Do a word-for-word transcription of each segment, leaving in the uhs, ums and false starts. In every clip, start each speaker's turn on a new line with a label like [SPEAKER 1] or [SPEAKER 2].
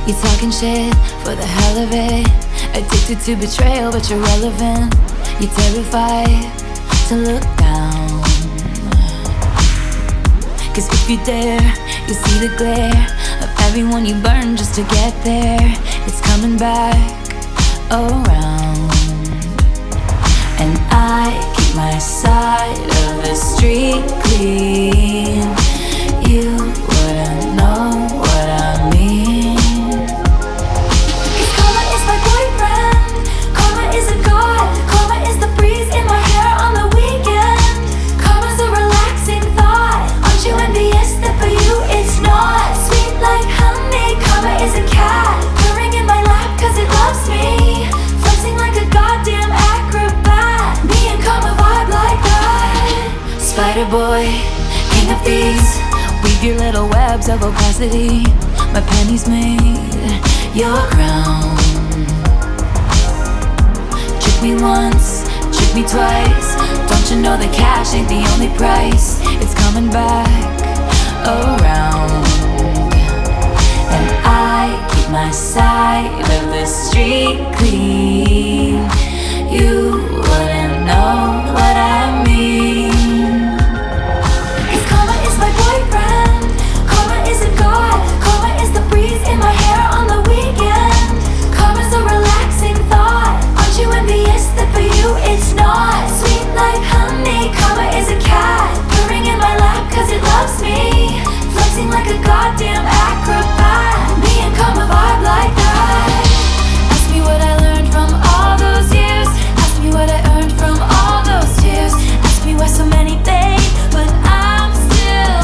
[SPEAKER 1] You talking shit for the hell of it. Addicted to betrayal, but you're relevant. You're terrified to look down. Cause if you dare, you see the glare of everyone you burn just to get there. It's coming back around. And I keep my side of the street clean. You wouldn't know what I mean. Cause karma is my boyfriend. Karma is a god. Karma is the breeze in my hair on the weekend. Karma's a relaxing thought. Aren't you envious that for you it's not? Sweet like honey. Karma is a cat purring in my lap cause it loves me. Flexing like a goddamn acrobat. Me and karma vibe like that. Spider boy, king of thieves. Weave your little webs of opacity. My pennies made your crown. Trick me once, trick me twice. Don't you know that cash ain't the only price? It's coming back around. And I keep my side of the street clean. You wouldn't know what I mean. Cause karma is my boyfriend. Karma is a god. Karma is the breeze in my hair on the weekend. Karma's a relaxing thought. Aren't you envious that for you it's not? Sweet like honey. Karma is a cat purring in my lap cause it loves me. Flexing like a goddamn acrobat. Me and karma vibe like that. Ask me what I learned from all those years. Ask me what I earned from all those tears. Ask me why so many fade, but I'm still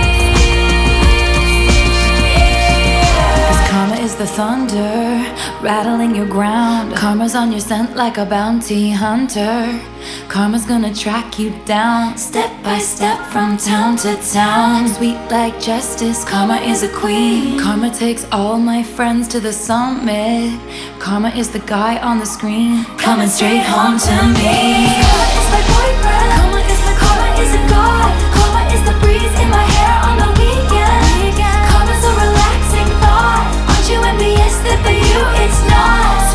[SPEAKER 1] here. Cause karma is the thunder rattling your ground. Karma's on your scent like a bounty hunter. Karma's gonna track you down, step by step from town to town. Sweet like justice, karma is a queen. Karma takes all my friends to the summit. Karma is the guy on the screen, coming straight home to me. Karma is my boyfriend. Karma is my karma is a god. Karma is the breeze in my hair on the weekend. Karma's a relaxing thought. Aren't you envious that for you it's not?